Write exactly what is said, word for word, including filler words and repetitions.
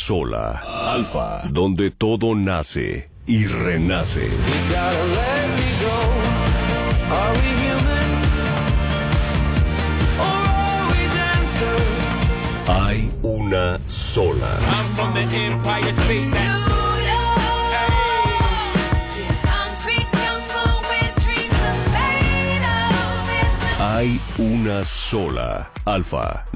sola. Alfa, donde todo nace y renace. Hay una sola. Hay una sola. Alfa.